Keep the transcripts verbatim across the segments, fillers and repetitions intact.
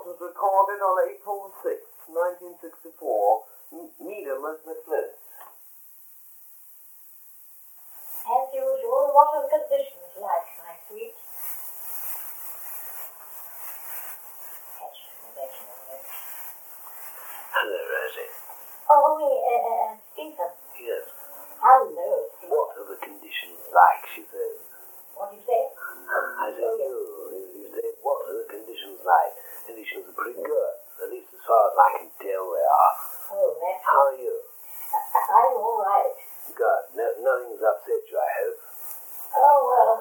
report was recorded on April sixth, nineteen sixty-four. M- Needham as the Flint. As usual, what are the conditions like, my sweet? Hello, Rosie. Oh, uh, uh, Stephen. Yes. Hello, Stephen. What are the conditions like, she said. What do you say? I said, oh, you, you said, what are the conditions like? Conditions are pretty good. At least as far as I can tell they are. Oh, that's How good. are you? I- I'm all right. Good. No, nothing's upset you, I hope. Oh, well.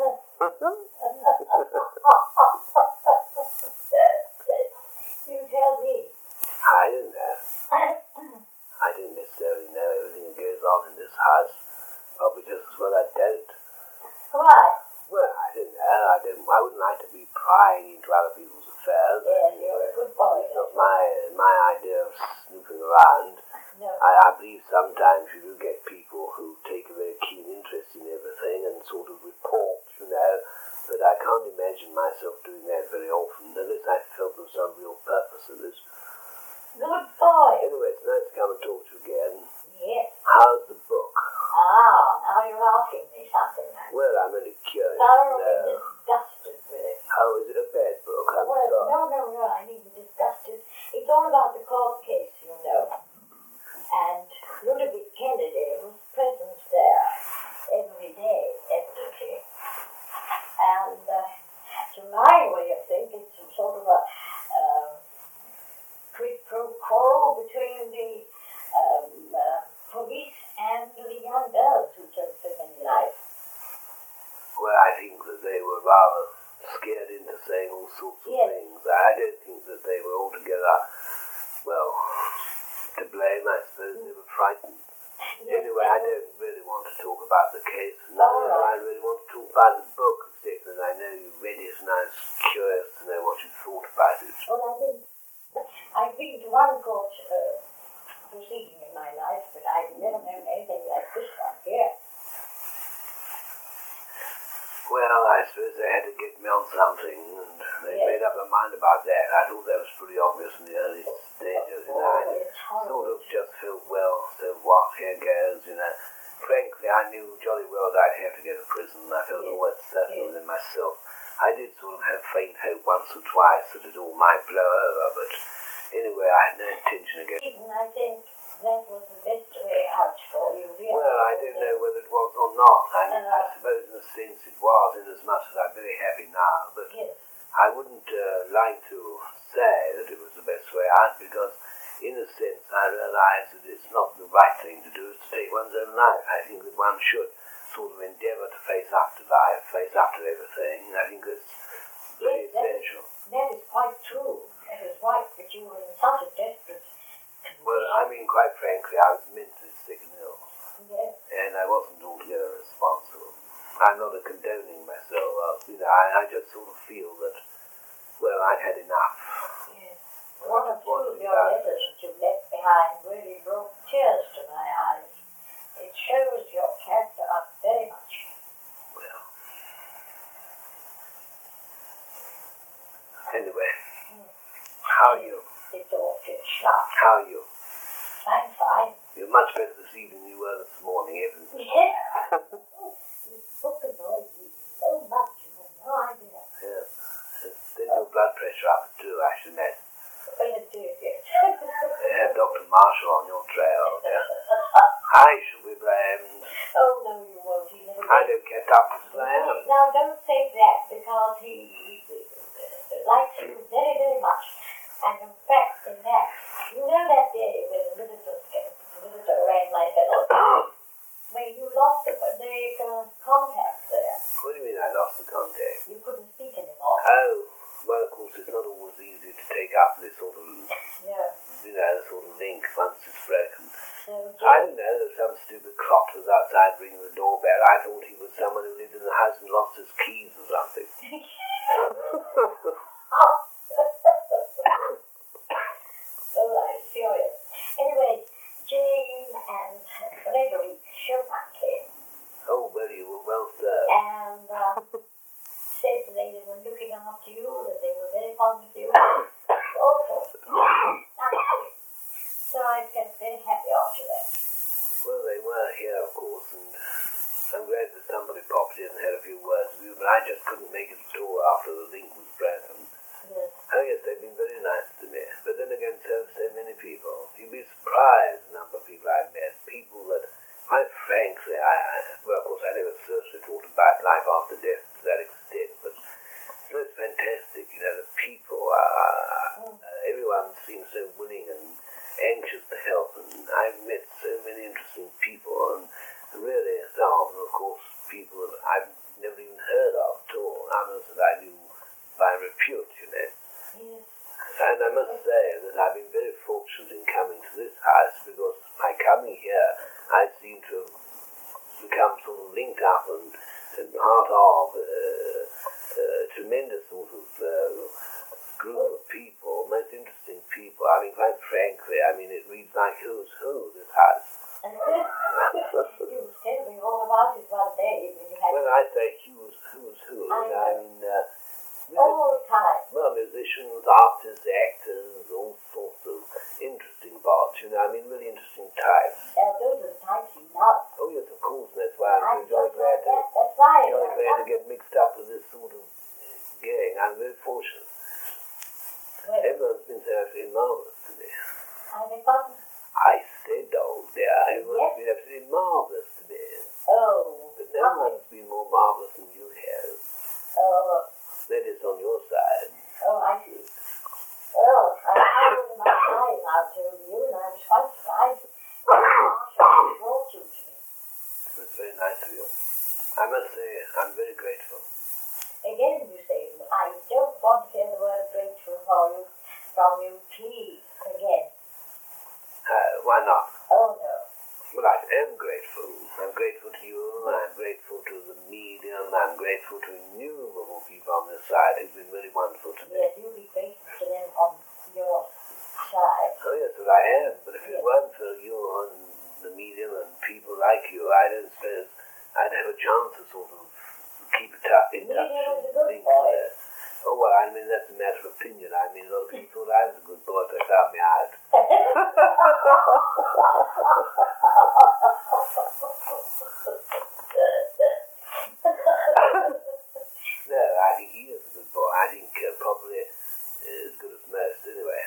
You tell me. I don't know. I don't necessarily know everything that goes on in this house. Probably just as well I don't. Why? Well, I don't know. I don't. I wouldn't like to be prying into other people's affairs. Yes, you're a good boy. It's not my my idea of snooping around. No. I, I believe sometimes you do get people who take a very keen interest in everything and sort of report, you know, but I can't imagine myself doing that very often unless I felt there was some real purpose in it. Good boy. Anyway, it's nice to come and talk to you again. Yes. How's the book? Ah, now you're asking me something. Well, I'm only curious to Thoroughly know. disgusted with it. How is it a bad book? I'm Well, sorry. no, no, no, I mean disgusted. It's all about the court case, you know. And Ludovic Kennedy was present there every day, evidently. And uh, to my way of thinking, it's sort of a um, quid pro quo between the um, uh, police and the young girls who took so many lives. Well, I think that they were rather scared into saying all sorts of Yes. things. I don't think that they were altogether, well, to blame. I suppose they were frightened. Yes, Anyway, I they were- don't really want to talk about the case. No, All no, I right. really want to talk about the book, except that I know you read it and I was curious to know what you thought about it. Well, I think I've been to one court uh, proceeding in my life, but I've never known anything like this one here. Well, I suppose they had to get me on something, and they Yes. made up their mind about that. I thought that was pretty obvious in the early stages, you know. Oh, I it's horrible. sort of just felt, well, so what, here goes, you know. Frankly, I knew jolly well that I'd have to go to prison. I felt Yes. almost certain Yes. within myself. I did sort of have faint hope once or twice that it all might blow over, but anyway, I had no intention of going. Even I think that was the best way out for you, really. Well, I don't know whether it was or not. I, mean, I Uh, suppose in a sense it was, in as much as I'm very happy now, but Yes. I wouldn't uh, like to say that it was the best way out because, in a sense, I realise that it's not the right thing to do is to take one's own life. I think that one should sort of endeavour to face up to life, face up to everything. I think it's very Yes, that is, essential. that is quite true. That is right, but you were in such a desperate condition. Well, I mean, quite frankly, I was mentally sick and ill, Yes. and I wasn't altogether responsible. I'm not a condoning myself. Uh, you know, I, I just sort of feel that, well, I'd had enough. Yes. One or two of your letters that you left behind really brought tears to my eyes. It shows your character up very much. Well, anyway, how are you? It's all finished up. How are you? I'm fine. You're much better this evening than you were this morning, Evans. Yeah. This book annoys me so much, you have no idea. Yes. Then your blood pressure up too, I should imagine. Well, it did, yes. They have Doctor Marshall on your trail. Yeah. I shall be blamed. Oh, no, you won't. He never I did. don't get up as I am. Now, don't say that, because he, he uh, likes you very, very much. And in fact, in that, you know that day when the visitor, the visitor rang my bell, where you lost the, the uh, contact there. What do you mean I lost the contact? You couldn't speak anymore. Oh, well, of course, it's not always easy to take up this sort of, Yeah. you know, the sort of link once it's broken. So, I don't know, some stupid clock was outside ringing the doorbell. I thought he was someone who lived in the house and lost his keys or something. Oh, I'm serious. Anyway, Jane and Frederick Chopin came Oh, well, you were well served. and uh, said they were looking after you, that they were very fond of you. think was broken. Yes. Oh yes, they've been very nice to me. But then again, so so many people. You'd be surprised the number of people I've met. People that, quite frankly, I, I well, of course, I never seriously thought about life after death to that extent, but so it's fantastic, you know, the people, uh, Mm. uh, everyone seems so willing and anxious to help, and I've met so many interesting people, and really some of them, of course, people that I've never even heard of at all, others that I knew by repute, you know. Yes. And I must say that I've been very fortunate in coming to this house, because by coming here, I seem to have become sort of linked up and, and part of uh, a tremendous sort of uh, group of people, most interesting people. I mean, quite frankly, I mean, it reads like who's who, this house. You tell me all about it one day when you had When I say who's who's who, I you know, I mean, uh, really, all the time. well, musicians, artists, actors, all sorts of interesting parts, you know, I mean, really interesting types. Now, those are the types you love. Oh yes, of course, that's why I'm I'm so just glad like to, that. That's why I jolly glad to love get mixed up with this sort of gang. I'm very fortunate. well, Everyone's been so absolutely marvellous to me. I forgotten. I said, oh dear, everyone's Yes. been absolutely marvellous to me. Oh, But no okay. one's been more marvellous than you have. Oh, That is on your side. oh, I see. Well, I told my time out to you, and I was quite surprised. Marshall brought you to me. It was very nice of you. I must say, I'm very grateful. Again, you say, I don't want to hear the word grateful for you, from you, please, again. Uh, why not? Oh, no. Well, I am grateful. I'm grateful to you. I'm grateful to the medium. I'm grateful to innumerable people on this side who've been really wonderful to me. Yes, you'll be grateful to them on your side. Oh, yes, well, I am. But if Yes. it weren't for you and the medium and people like you, I don't suppose I'd have a chance to sort of keep it up in touch. Medium is a and good think boy. that- Oh, well, I mean, that's a matter of opinion. I mean, a lot of people thought I was a good boy, but they found me out. No, I think he is a good boy. I think uh, probably uh, as good as most, anyway.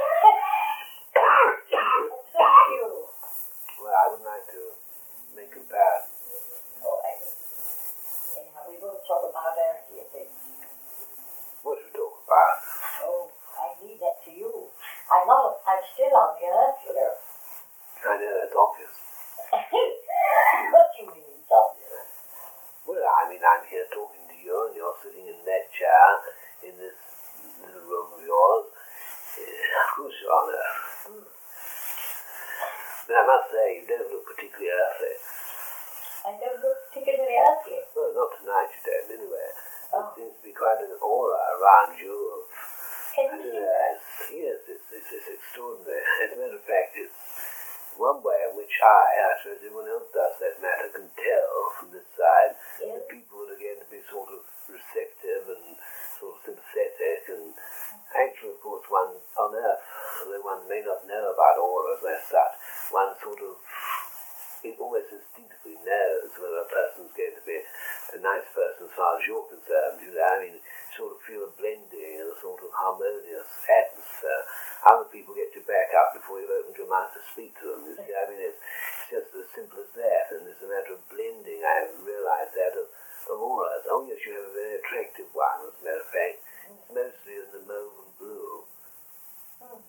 Thank you. Well, I would like to make comparisons. Oh, I know. Anyhow, we won't talk about earthly things. What should we talk about? Oh, I leave that to you. I'm not, I'm still on the earth, you know. I know, it's obvious. What do you mean, something? Well, I mean, I'm here talking to you, and you're sitting in that chair in this little room of yours. Uh, who's your honor? Hmm. But I must say, you don't look particularly earthly. I don't look particularly earthly. Well, not tonight, you don't, anyway. Oh. There seems to be quite an aura around you of, Can I you don't see know, that? it's, yes, it's, it's, it's extraordinary. As a matter of fact, it's one way in which I, I suppose everyone else does that matter, can tell from this side Yes. that people that are going to be sort of receptive and sort of sympathetic, and actually, of course, one on earth, although one may not know about auras as such, one sort of it almost instinctively knows whether a person's going to be a nice person as far as you're concerned. You know, I mean, sort of feel a blending and a sort of harmonious atmosphere. Other people get you back up before you've opened your mouth to speak to them. You see, I mean, it's, it's just as simple as that, and it's a matter of blending. I have realised that of, of auras. Oh yes, you have a very attractive one, as a matter of fact. It's mostly in the mauve and blue. Hmm.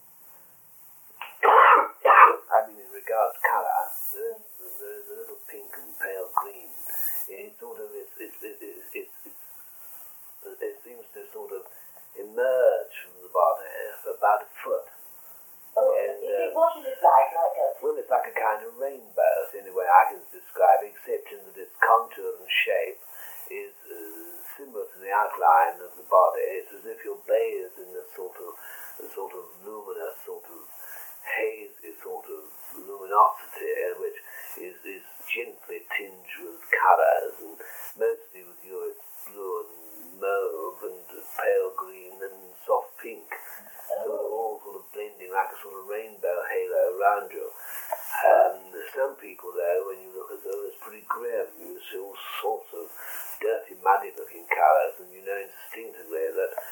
I mean, in regard to colour, there is, there is a little pink and pale green. It sort of, it's, it's, it's, it's, it's, it's, it seems to sort of emerge from the body for about a foot. Oh, And, is it, uh, what is it like? Like a, Well, it's like a kind of rainbow, anyway, I can describe it, except in that its contour and shape is uh, similar to the outline of the body. It's as if you're bathed in a sort of, a sort of luminous, sort of hazy sort of luminosity, which is, is gently tinged with colours, and mostly with you it's blue and mauve and pale green and soft pink, sort of all sort of blending like a sort of rainbow halo around you. And some people, though, when you look at them, it's pretty grim. You see all sorts of dirty, muddy-looking colours, and you know instinctively that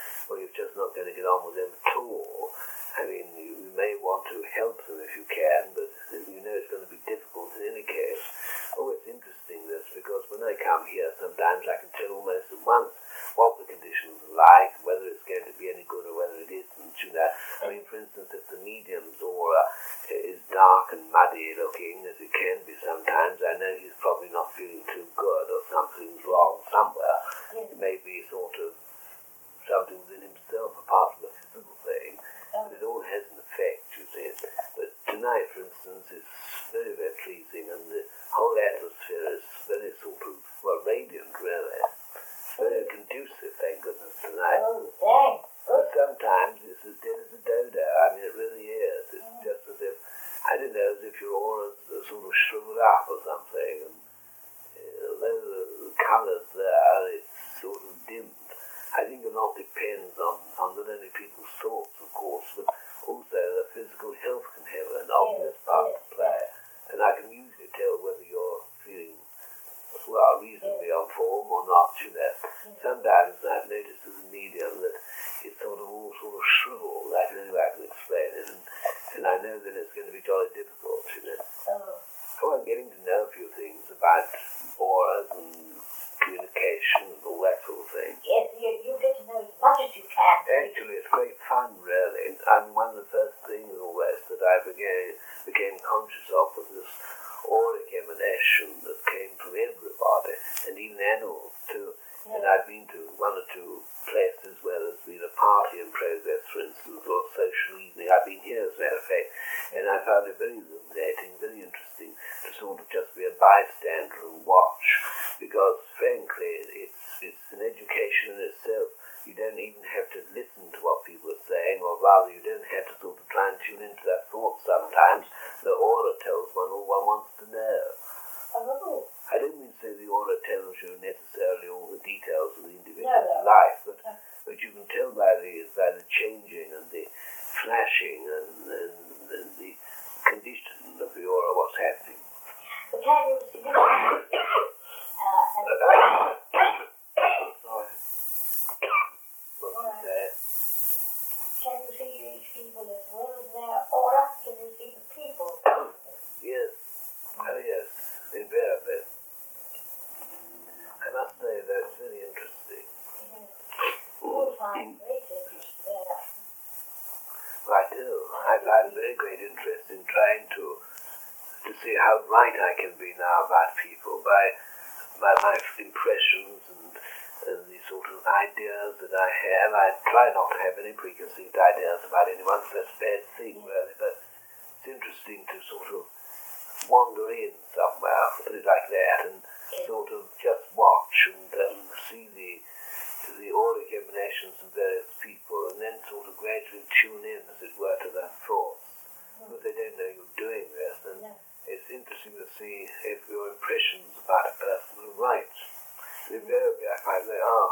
on with them at all. I mean, you, you may want to help them if you can, but you know it's going to be difficult in any case. Oh, it's interesting this, because when I come here, sometimes I can tell almost at once what the conditions are like, whether it's going to be any good or whether it isn't, you know. I mean, for instance, if the medium's aura is dark and muddy looking, as it can be sometimes, I know he's probably not feeling too good or something's wrong somewhere. It may be sort of something within himself apart from the physical thing, but it all has an effect, you see. But tonight, for instance, is very, very pleasing, and the whole atmosphere is very sort of, well, radiant, really. Very conducive, thank goodness, tonight. Oh, thanks. But sometimes it's as dead as a dodo. I mean, it really is. It's just as if, I don't know, as if your aura's sort of shriveled up or something. And uh, although the, the colours there, it's sort of dimmed. I think a lot depends on, on not only people's thoughts, of course, but also their physical health can have an obvious part to play. And I can usually tell whether you're feeling, well, reasonably on form or not, you know. Sometimes I've noticed as a medium that it's sort of all sort of shriveled. I don't know how I can explain it, and, and I know that it's going to be jolly difficult, you know. Oh. Oh, I'm getting to know a few things about auras and communication and all that sort of thing. Yes, you, you get to know as much as you can. Actually, it's great fun, really. And one of the first things always that I began, became conscious of was this auric emanation that came from everybody, and even animals too. Yeah. And I've been to one or two places where there's been a party in progress, for instance, or a social evening. I've been here, as a matter of fact, and I found it very illuminating, very interesting to sort of just be a bystander and watch, because frankly, it's, it's an education in itself. You don't even have to listen to what people are saying, or rather you don't have to sort of try and tune into their thoughts sometimes. The aura tells one all one wants to know. Oh. I don't mean to say the aura tells you necessarily all the details of the individual's No, no. life, but, No. but you can tell by the, by the changing and the flashing and, and, and the condition of the aura what's happening. But can you see the uh, and Sorry. What was that? can you see these people as well as their aura? Can you see the people? Yes. Oh, yes. Invariably. I must say that's very interesting. Yes. You'll find great interest there. Well, I do. I find very great interest in trying to to see how right I can be now about people by by my impressions and, and the sort of ideas that I have. I try not to have any preconceived ideas about anyone, so that's a bad thing, really, but it's interesting to sort of wander in somewhere, put it like that, and sort of just watch and um, see the the auric emanations of various people, and then sort of gradually tune in, as it were, to their thoughts. But they don't know you're doing this, and No. it's interesting to see if your impressions about a person are right. Invariably, I find they are.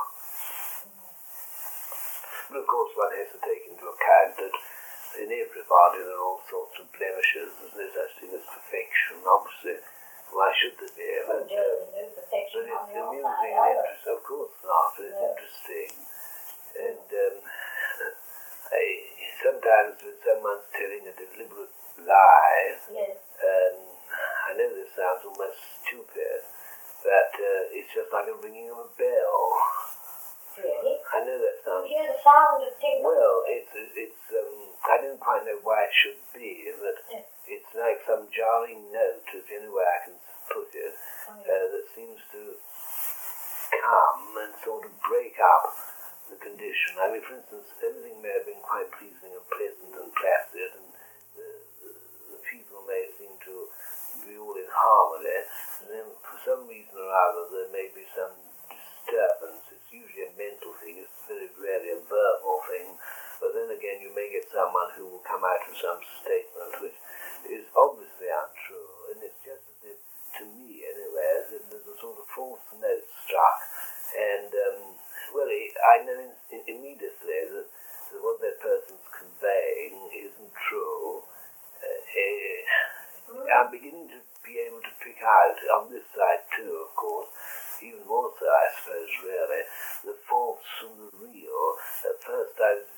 But of course, one has to take into account that in everybody there are all sorts of blemishes. There's no such thing as perfection, obviously. Why should there be? Oh, But, there uh, is no perfection but on it's your amusing side and either. interesting. Of course not, but it's No. interesting. And um, I, sometimes when someone's telling a deliberate lie, Yes. um, I know this sounds almost stupid, but uh, it's just like a ringing of a bell. Really? I know that You sounds... hear the sound of things. Well, it's, it's um, I don't quite know why it should be, but Yeah. it's like some jarring note, is the only way I can put it, Oh, uh, yeah. that seems to come and sort of break up the condition. I mean, for instance, everything may have been quite pleasing and pleasant and placid, and the, the, the people may seem to be all in harmony, and then for some reason or other there may be some disturbance. It's usually a mental thing, it's very rarely a verbal thing, but then again you may get someone who will come out with some statement which is obviously untrue, and it's just as if, to me anyway, as if there's a sort of false note struck, and um, well, I know in, in, immediately that, that what that person's conveying isn't true. Uh, eh, I'm beginning to be able to pick out, on this side too, of course, even more so, I suppose, really, the false from the real. At first I was very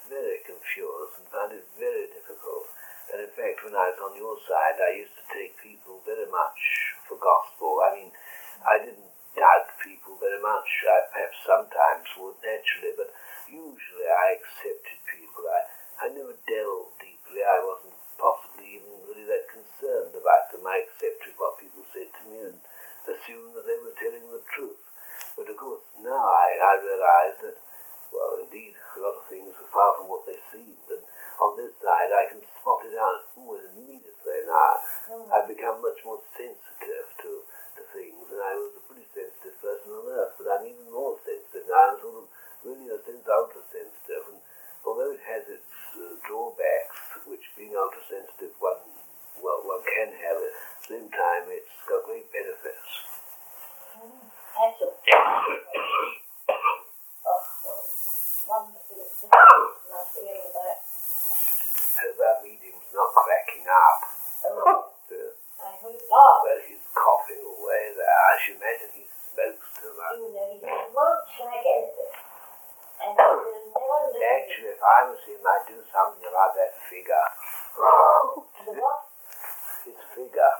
confused and found it very difficult. And in fact, when I was on your side, I used to take people very much for gospel. I mean, I didn't doubt people very much. I perhaps sometimes would naturally, but usually I accepted people. I, I never delved deeply. I wasn't possibly even really that concerned about them. I accepted what people said to me and assumed that they were telling the truth. But of course, now I, I realize that, well, indeed, a lot of things are far from what they seemed. And on this side, I can spot it out almost immediately now. I've become much more sensitive to, to things, and I was a pretty sensitive person on earth, but I'm even more sensitive now. I'm sort of really, in a sense, ultra-sensitive. And although it has its uh, drawbacks, which being ultra-sensitive one, well, one can have, at the same time, it's got great benefits. Absolutely. Oh, what a wonderful existence must be able to. Hope that medium's not cracking up. Oh, Yeah. I hope not. Well, he's coughing away there. I should imagine he smokes too much. You know, he smokes like anything. And he will never listen. Actually, if I was him, I'd do something about that figure. The what? His figure.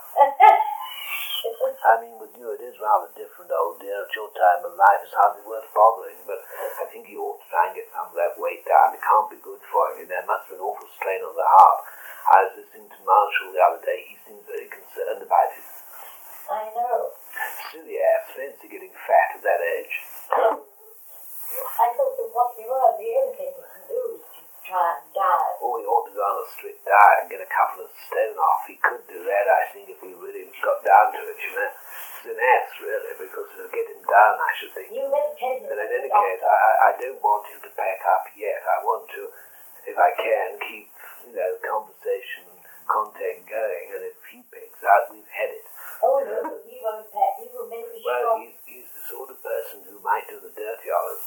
I mean, with you, it is rather different, old dear. At your time of life, it's hardly worth bothering, but I think he ought to try and get some of that weight down. It can't be good for him. There must be an awful strain on the heart. I was listening to Marshall the other day. He seems very concerned about it. I know. Silly ass, fancy getting fat at that age. I thought that what we were, the only thing we can do is to try and die. Oh, he ought to go on a strict diet and get a couple of stone off. He could do that, I think, if we really got down to it, you know. It's an ass, really, because it'll get him down, I should think. You better tell him. But in any case, I, I I don't want him to pack up yet. I want to, if I can, keep, you know, conversation and contact going, and if he picks out, we've had it. Oh, no, he won't pack. He will make me Well, sure. he's, he's the sort of person who might do the dirty on us.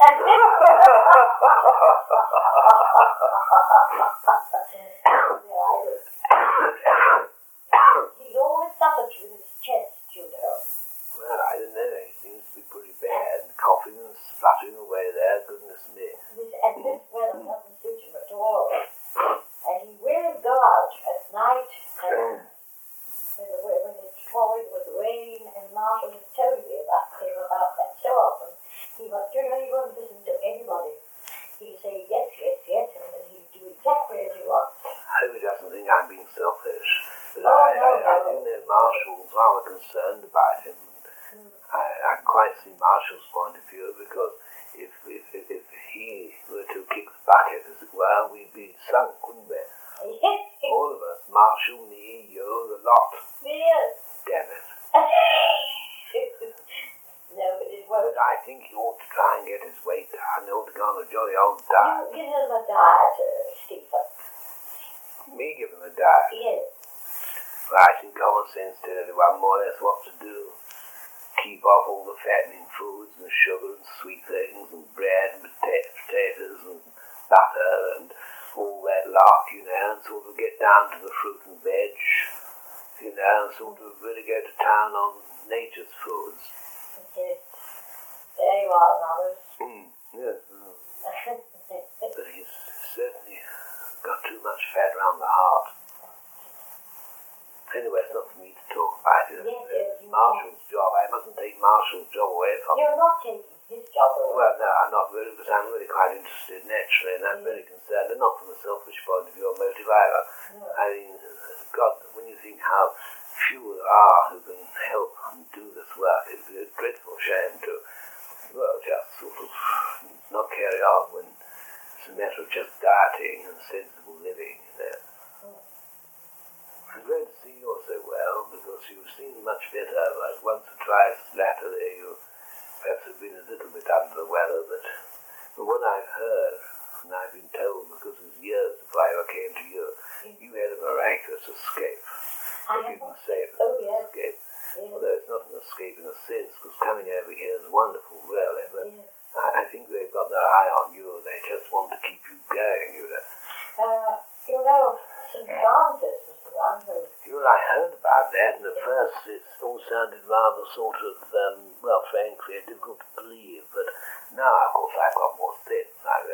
He's always suffered with his chest, you know. Well, I don't know. He seems to be pretty bad, coughing and spluttering away there. Goodness me. This, and this weather doesn't suit him at all. And he will go out at night and when, the, when it's pouring with rain, and Marshall has told me about him about that so often. He won't, you know, he won't listen to anybody. He'll say yes, yes, yes, and then he'll do exactly as he wants. I hope he doesn't think I'm being selfish. But Oh, I, no, I, I no. do know Marshall's rather concerned about him. Mm. I, I quite see Marshall's point of view, because if, if, if, if he were to kick the bucket, as it were, we'd be sunk, wouldn't we? All of us, Marshall, me, you, the lot. Yes. Damn it. No, but it But won't. I think he ought to try and get his weight down. He ought to go on a jolly old diet. You give him a diet, uh, Stephen. Me give him a diet. Yes. Well, I think common sense tells everyone more or less what to do. Keep off all the fattening foods and sugar and sweet things and bread and pota- potatoes and butter and all that lot, you know, and sort of get down to the fruit and veg, you know, and sort of really go to town on nature's foods. Yes. There you are, Robert. Mm, yes. Mm. But he's certainly got too much fat around the heart. Anyway, it's not for me to talk about it. Yes, yes, It's you Marshall's job. I mustn't take Marshall's job away from him. You're not taking his job away. Well, no, I'm not really, because I'm really quite interested naturally, and I'm very concerned, and not from a selfish point of view or motive either. No. I mean, God, when you think how few there are who can help and do this work, it's a dreadful shame to, well, just sort of not carry on when it's a matter of just dieting and sensible living, you know. I'm glad to see you're so well, because you seem much better. Like once or twice latterly, you perhaps have been a little bit under the weather, but from what I've heard, and I've been told, because it was years before I ever came to you, you had a miraculous escape. I If you have can say it was Oh, an yes. escape. Yes. Although it's not an escape in a sense, because coming over here is wonderful, really, but Yes. I, I think they've got their eye on you. They just want to keep you going, you know. Uh, you know, Saint Francis was the one who... You know, I heard about that, and at first it all sounded rather sort of, um, well, frankly, difficult to believe, but now, of course, I've got more sense. I realise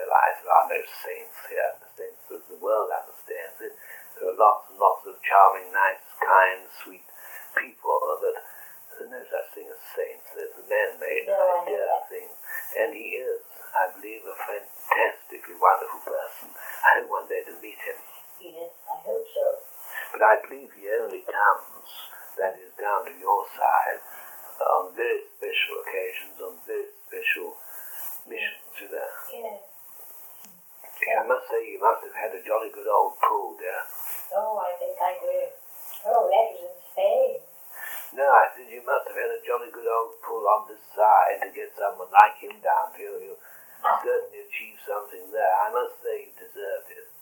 realize there are no saints here in the sense that the world understands it. There are lots and lots of charming, nice, kind, sweet people, but there's no such thing as saints. There's a man-made No, I know idea that. of things. And he is, I believe, a fantastically wonderful person. I hope one day to meet him. Yes, I hope so. But I believe he only comes, that is, down to your side, on very special occasions, on very special missions, you know. Yes. I must say, you must have had a jolly good old pull there. Oh, I think I did. Oh, that was in Spain. No, I said you must have had a jolly good old pull on this side to get someone like him down here. You certainly achieved something there. I must say you deserved it.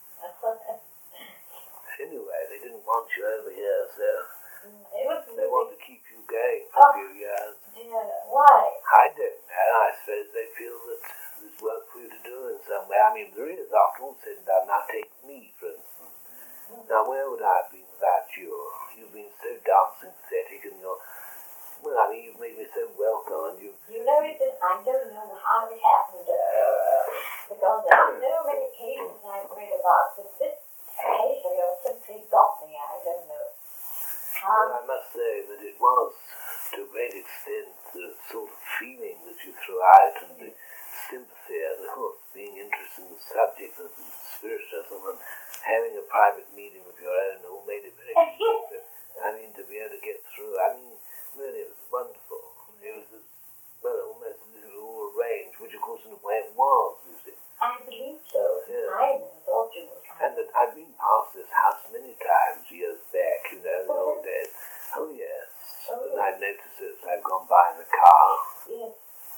Anyway, they didn't want you over here, so It was they really, want to keep you going for a few years. dear, why? I don't know. I suppose they feel that there's work for you to do in some way. I mean, there is, after all said and done. Now take me, for instance. Now, where would I have been without you? You've been so darn sympathetic, and you're, well, I mean, you've made me so welcome, and you, You know, it did, I don't know how it happened, uh, because there are so many cases I've read about, but this case of yours simply got me. I don't know. well, Um, I must say that it was, to a great extent, the sort of feeling that you threw out, and the sympathy, and of course, being interested in the subject of spiritualism, and having a private meeting of your own, all made it very easy. I mean, to be able to get through, I mean, really, it was wonderful. It was, as, well, almost as if it was all arranged, which, of course, in a way it was, you see. I believe so. Yeah. I never thought you would. And that I've been past this house many times years back, you know, in the old days. Oh, yes. Oh, And yes. I've noticed it as I've gone by in the car. Yes.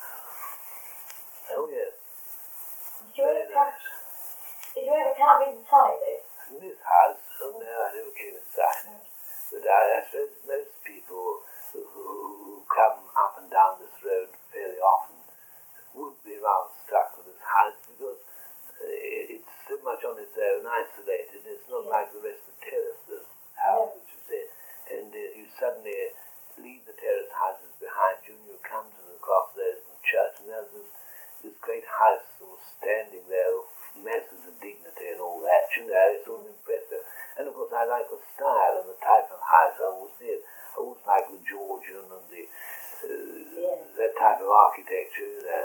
Oh, yes. Did you Very ever come, nice. did you ever come inside it? In this house, oh no, I never came inside. But I, I suppose most people who, who, who come up and down this road fairly often would be rather struck with this house because uh, it's so much on its own, isolated. It's not Yeah. like the rest of the terraces house, which you say. And uh, you suddenly leave the terrace houses behind you and you come to the crossroads and church, and there's this, this great house sort of standing there with masses of dignity and all that, you know, it's all impressive. And of course I like the style and the type of house. I always did. I always like the Georgian and the uh, Yeah. that type of architecture, you know.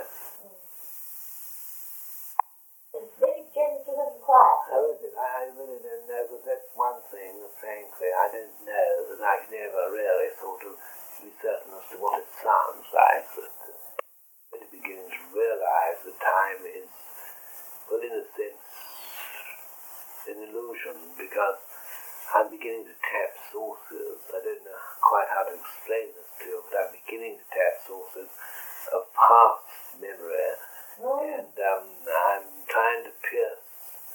It's very gentle and quiet. I really, I really don't know, because that's one thing that frankly I don't know, that I can never really sort of be certain as to what it sounds like, but uh, really beginning to realize that time is, well, in a sense, an illusion, because I'm beginning to tap sources. I don't know quite how to explain this to you, but I'm beginning to tap sources of past memory, Mm. and um, I'm trying to pierce,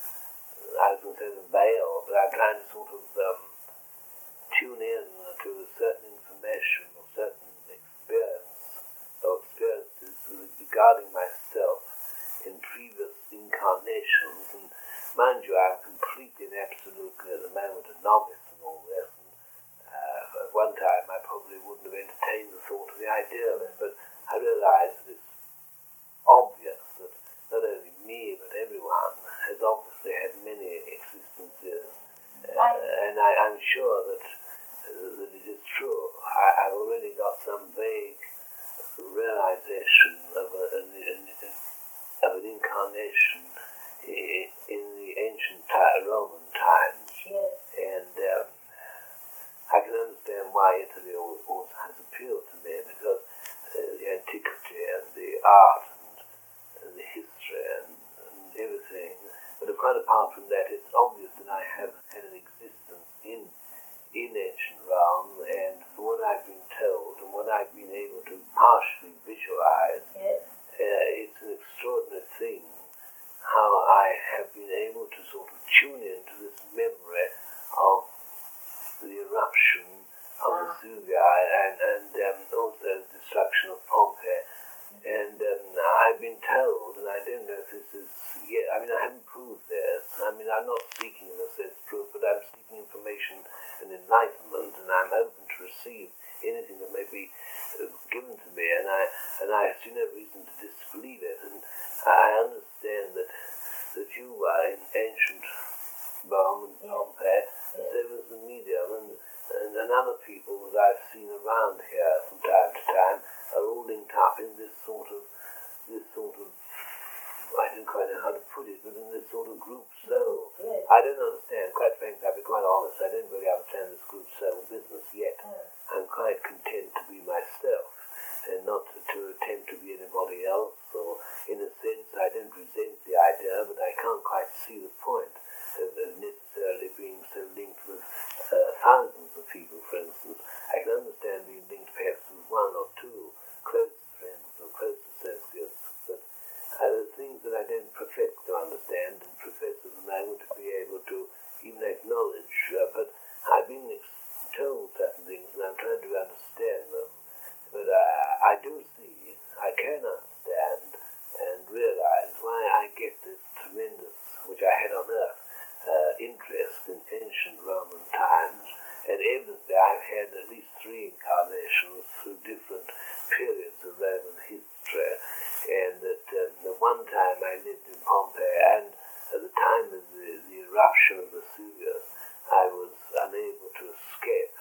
I was going to say the veil, but I'm trying to sort of um, tune in to certain information or certain experience or experiences regarding myself in previous incarnations. And mind you, I'm completely and absolutely at the moment a novice in all this. And, uh, at one time I probably wouldn't have entertained the thought of the idea of it, but I realise that it's obvious that not only me but everyone has obviously had many existences, uh, and I, I'm sure that, uh, that it is true. I, I've already got some vague realization of, a, an, an, of an incarnation in, in the ancient ti- Roman times, Yes. and um, I can understand why Italy always, always has appealed to me, because uh, the antiquity and the art and the history and, and everything. But quite apart from that, it's obvious that I have had an existence in in ancient Rome, and from what I've been told and what I've been able to partially visualize, Yes. uh, it's an extraordinary thing how I have been able to sort of tune into this memory of the eruption of Ah. Vesuvius and, and um, also the destruction of Pompeii. And um, I've been told, and I don't know if this is yet, I mean, I haven't proved this. I mean, I'm not seeking, in a sense, proof, but I'm seeking information and enlightenment, and I'm open to receive anything that may be uh, given to me, and I and I see no reason to disbelieve it. And I understand that were in ancient Rome and Yes. Pompeii, Yes. there was the medium, and, and, and other people that I've seen around here from time to time are all linked up in this sort of, this sort of, I don't quite know how to put it, but in this sort of group soul. Yes. I don't understand, quite frankly, I'll be quite honest, I don't really understand this group soul business yet. Mm. I'm quite content to be myself and not to, to attempt to be anybody else, or in a sense I don't resent the idea, but I can't quite see the point of, of necessarily being so linked with uh, thousands of people, for instance. I can understand being linked perhaps with one or two close friends or close associates, but uh, the things that I don't profess to understand and profess at the moment to be able to even acknowledge, uh, but I've been ex- told certain things and I'm trying to understand them. But uh, I do see, I can understand and realize why I get this tremendous, which I had on earth, uh, interest in ancient Roman times. And evidently I've had at least three incarnations through different periods of Roman history. And that um, the one time I lived in Pompeii, and at the time of the, the eruption of Vesuvius, I was unable to escape.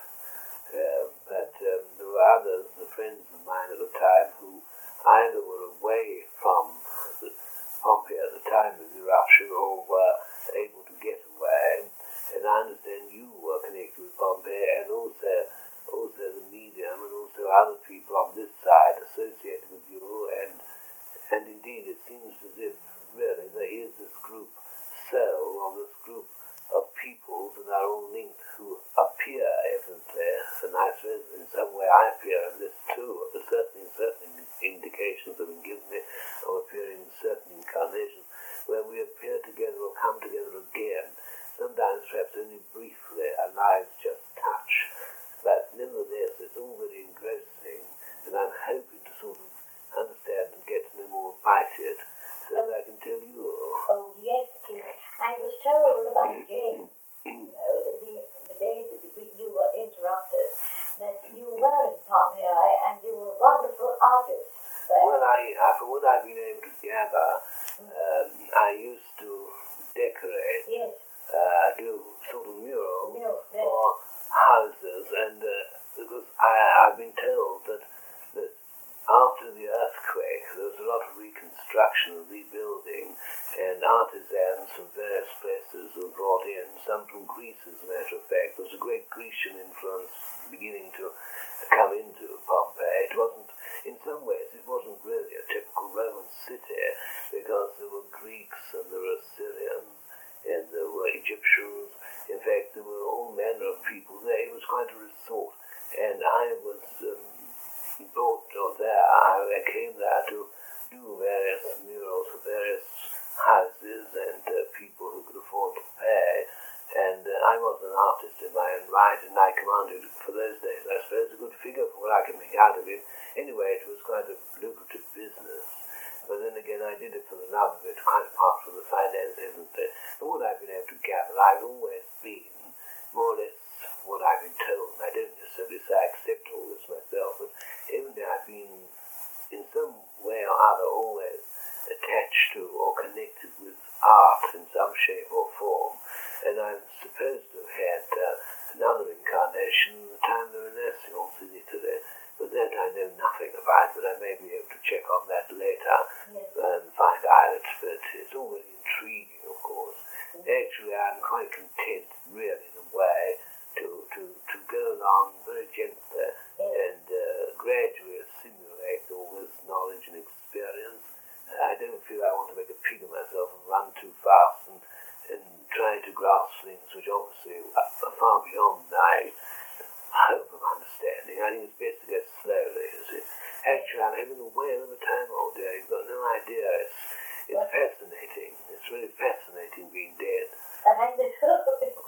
Uh, but um, there were others, the friends of mine at the time, who either were away from the Pompeii at the time of the eruption or were able to get away. And I understand you were connected with Pompeii, and also, also the medium, and also other people on this side associated with you. And and indeed, it seems as if really there is this group cell, or this group of people that are all linked, who appear evidently, and I suppose in some way I appear in this too. There's certainly certain indications have been given me of appearing in certain incarnations where we appear together or come together again, sometimes perhaps only briefly, our lives just touch. But nevertheless, it's all very engrossing, and I'm hoping to sort of understand and get to know more about it, so that I can tell you. Oh, yes, please. I was told about Jane, you know, the, the, the day that we- you were interrupted, that you were in Pompeii and you were a wonderful artist there. Well, I, uh, from what I've been able to gather, um, I used to decorate, Yes, uh, do sort of murals Murals, yes. for houses, and uh, because I, I've been told that, that after the earthquake, there was a lot of reconstruction and rebuilding, and artisans from various places were brought in, some from Greece, as a matter of fact. There was a great Grecian influence beginning to come into Pompeii. It wasn't, in some ways, it wasn't really a typical Roman city, because there were Greeks and there were Syrians and there were Egyptians. In fact, there were all manner of people there. It was quite a resort, and I was um, brought there. I came there to do various murals for various houses and uh, people who could afford to pay. And uh, I was an artist in my own right, and I commanded, for those days, I suppose, a good figure for what I could make out of it. Anyway, it was quite a lucrative business. But then again, I did it for the love of it, quite apart from the finances. And from what I've been able to gather, I've always been more or less what I've been told. And I don't necessarily say I accept all this myself, but evidently I've been, in some way or other, always attached to or connected with art in some shape or form. And I'm supposed to have had uh, another incarnation in the time of the Renaissance in Italy, but that I know nothing about, but I may be able to check on that later yes. and find out. But it's all very intriguing, of course. Actually, I'm quite content, really, in a way, to, to, to go along very gently and uh, gradually assimilate all this knowledge and experience. I don't feel I want to make a pig of myself and run too fast and, and try to grasp things which obviously are far beyond my hope of understanding. I think it's best to go slowly, you see. Actually, I'm having a whale of a time all day. You've got no idea. It's, it's fascinating. It's really fascinating being dead. I know.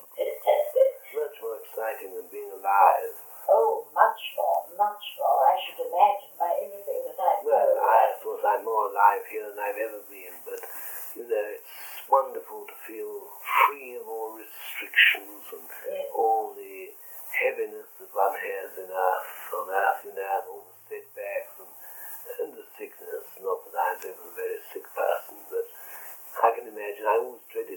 Much more exciting than being alive. Oh, much more, much more. I should imagine by everything that I've Well, heard. I suppose I'm more alive here than I've ever been, but, you know, it's wonderful to feel free of all restrictions and Yes. all the heaviness that one has in earth, on earth, you know, and all the setbacks and, and the sickness. Not that I was ever a very sick person, but I can imagine I always dreaded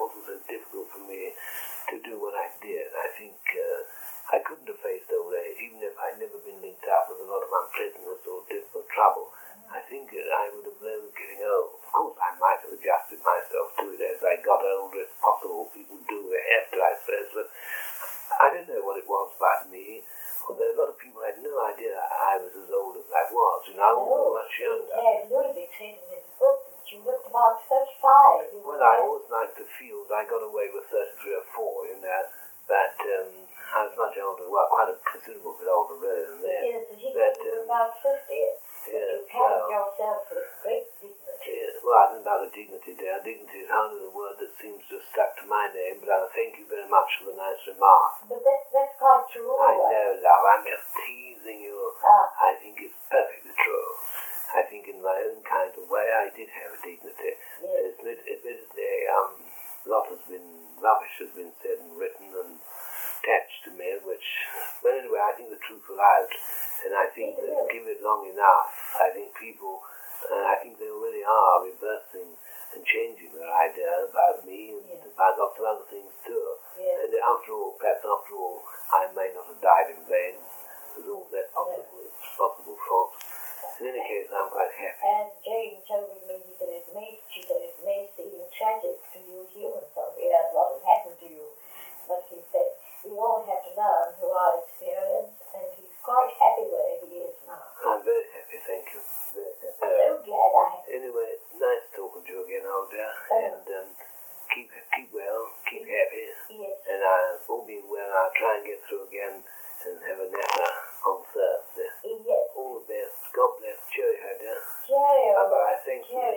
also so difficult for me to do what I did. I think uh, I couldn't have faced old age, even if I'd never been linked up with a lot of unpleasantness or difficult trouble. I think uh, I would have learned getting old. Of course, I might have adjusted myself to it as I got older, as possible. People do, they have to, I suppose, but I don't know what it was about me. Although a lot of people had no idea I was as old as I was, and I was No, much younger. yeah, Ludwig said in his book that you looked about thirty-five. You Well, were I there. always liked to feel that I got away with thirty-three or four, you know, but um, I was much older, well, quite a considerable bit older really than that. Yes, and he But, said you were um, about fifty. But yeah, you carried well, yourself with great dignity. yeah, well, I don't know about the dignity there. Dignity is hardly the word that seems to have stuck to my name, but I thank you very much for the nice remark. But that, that's quite true. I know, love, I'm just teasing you. Ah, I think it's perfectly true. I think in my own kind of way I did have a dignity. yes. Admit- Admittedly, um, a lot has been, rubbish has been said and written and attached to me, which, but anyway, I think the truth will out. And I think that give it long enough, I think people, uh, I think they already are reversing and changing their idea about me and Yeah. about lots of other things too. Yes. And after all, perhaps after all, I may not have died in vain. There's all that possible, possible fault. In any case, I'm quite happy. As Jane told me that it may, she said it may seem tragic to you humans on the earth what has happened to you. But he said, we all have to learn through our experience, and he's quite happy where he is now. I'm very happy, thank you. Very happy. I'm so glad I have. Anyway, nice talking to you again, old dear. And um, keep keep well, keep happy. Yes. And uh, all being well, I'll try and get through again and have a napper on Thursday. Yes. All the best. God bless. Cheerio, dear. Cheerio. Bye-bye. Thank you. Cheerio.